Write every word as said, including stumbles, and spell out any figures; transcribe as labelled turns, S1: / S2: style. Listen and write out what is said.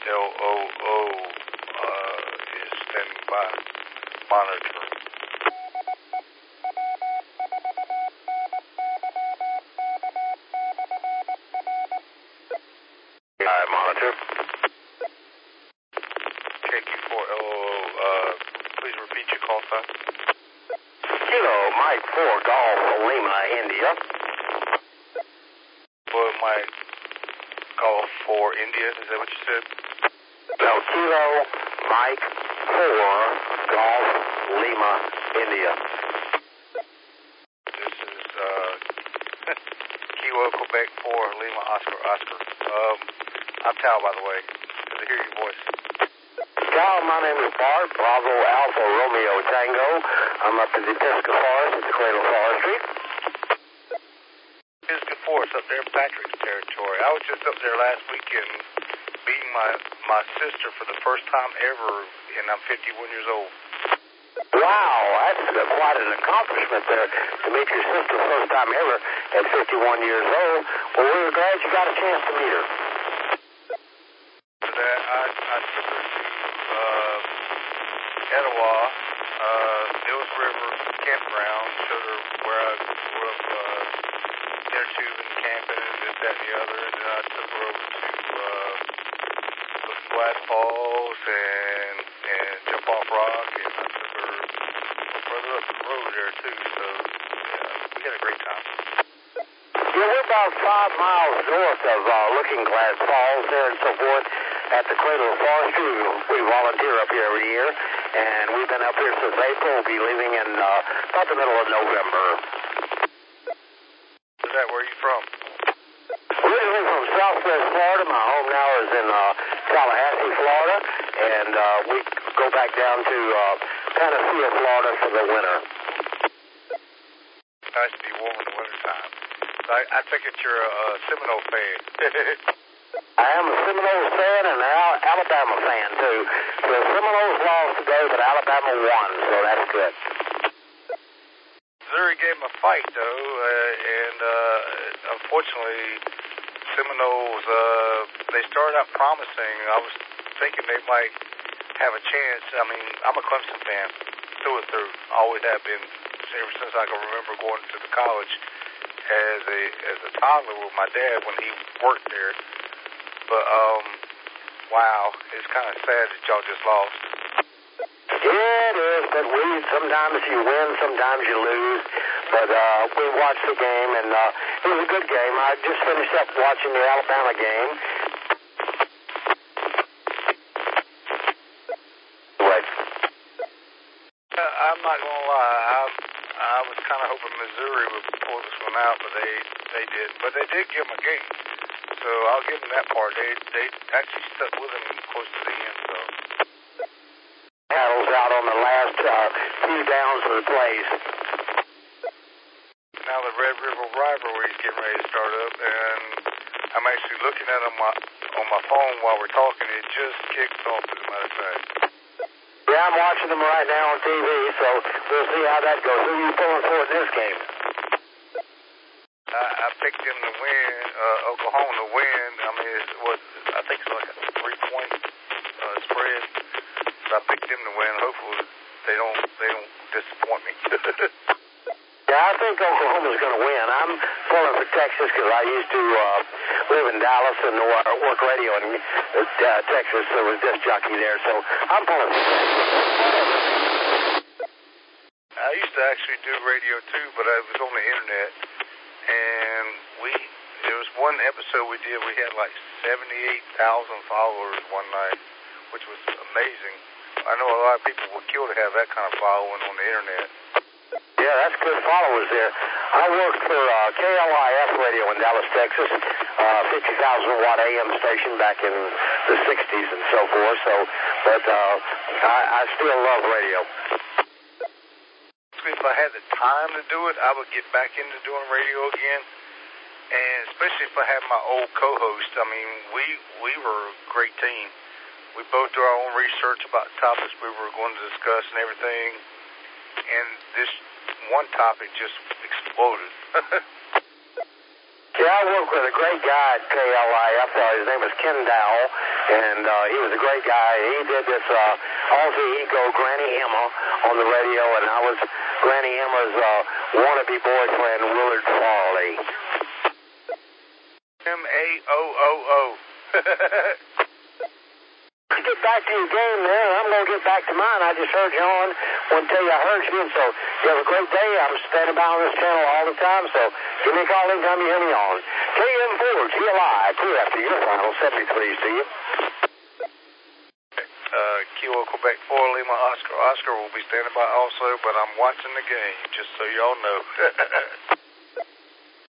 S1: L O O uh, is standing by, monitoring.
S2: Hi, monitor.
S1: K Q four L O O, uh, please repeat your call sign.
S2: Kilo Mike four Golf Lima, India.
S1: Well, Mike Golf for India, is that what you said?
S2: No, Kilo Mike four Golf Lima, India.
S1: This is, uh, Kilo Quebec four Lima Oscar Oscar. Um, I'm Tal, by the way. Good to hear your voice.
S2: Tal, my name is Bart, Bravo Alpha Romeo Tango. I'm up in the Pisgah Forest at the Cradle Forestry.
S1: Pisgah Forest up there in Patrick's territory. I was just up there last weekend meeting my, my sister for the first time ever, and I'm fifty-one years old.
S2: Wow, that's uh, quite an accomplishment there to meet your sister first time ever at fifty-one years old. Well, we were glad you got a chance to meet her.
S1: For that, I, I took her to uh, Etowah, uh, Mills River Campground, showed her where I grew up, uh, inner tubing, camping, and this, that, and the other, and then I took her over to uh, Looking Glass Falls and, and Jump Off Rock, and I took her further up the road there, too, so yeah, we had a great time.
S2: Yeah, we're about five miles north of uh, Looking Glass Falls there and so forth at the Cradle of Forestry. We, we volunteer up here every year, and we've been up here since April. We'll be leaving in uh, about the middle of November.
S1: Is that where you from?
S2: Originally from Southwest Florida. My home now is in uh, Tallahassee, Florida, and uh, we go back down to uh, Panacea, Florida for the winter.
S1: Nice to be warm in the wintertime. I, I take it you're a, a Seminole fan.
S2: I am a Seminoles fan and an Al- Alabama fan, too. The Seminoles lost today, but Alabama won, so that's good.
S1: Missouri gave them a fight, though, uh, and uh, unfortunately, Seminoles, uh, they started out promising. I was thinking they might have a chance. I mean, I'm a Clemson fan, through and through. Always have been, ever since I can remember going to the college as a as a toddler with my dad when he worked there. But, um, wow, it's kind of sad that y'all just lost.
S2: Yeah, it is, but we, sometimes you win, sometimes you lose. But uh, we watched the game, and uh, it was a good game. I just finished up watching the Alabama game. What?
S1: Uh, I'm not going to lie. I, I was kind of hoping Missouri would pull this one out, but they, they did. But they did give them a game. So I'll give them that part. They they actually stuck with them close to the end. So
S2: Paddles out on the last uh, few downs of the plays.
S1: now the Red River rivalry is getting ready to start up, and I'm actually looking at it on my on my phone while we're talking. It just kicked off, as a matter of fact.
S2: Yeah, I'm watching them right now on T V, so we'll see how that goes. Who are you pulling for in this game?
S1: I, I picked them to win, uh, Oklahoma to win. I mean, it was, I think it's like a three-point uh, spread. So I picked them to win. Hopefully, they don't they don't disappoint me.
S2: Yeah, I think Oklahoma's going to win. I'm pulling for Texas because I used to uh, live in Dallas and work radio in uh, Texas. There was disc jockey there, so I'm pulling for Texas.
S1: I used to actually do radio too, but I was on the internet. And we, there was one episode we did, we had like seventy-eight thousand followers one night, which was amazing. I know a lot of people would kill to have that kind of following on the internet.
S2: Yeah, that's good followers there. I worked for uh, K L I F radio in Dallas, Texas, uh, fifty thousand watt A M station back in the sixties and so forth. So, but uh, I, I still love radio.
S1: If I had the time to do it, I would get back into doing radio again. And especially if I had my old co-host. I mean, we we were a great team. We both do our own research about topics we were going to discuss and everything. And this one topic just exploded.
S2: Yeah, Yeah, I worked with a great guy at K L I F. Uh, his name was Ken Dowell, and uh, he was a great guy. He did this uh, alter ego Granny Emma on the radio, and I was Granny Emma's uh, wannabe boyfriend, Willard Farley.
S1: M A O O O.
S2: Get back to your game there, and I'm going to get back to mine. I just heard you on. I want to tell you I heard you, and so you have a great day. I'm standing by on this channel all the time, so give me a call anytime you hear me on. K M four, G L I, clear after your final seventy-three, see you.
S1: Uh, Kilo Quebec four, Lima Oscar. Oscar will be standing by also, but I'm watching the game, just so y'all know.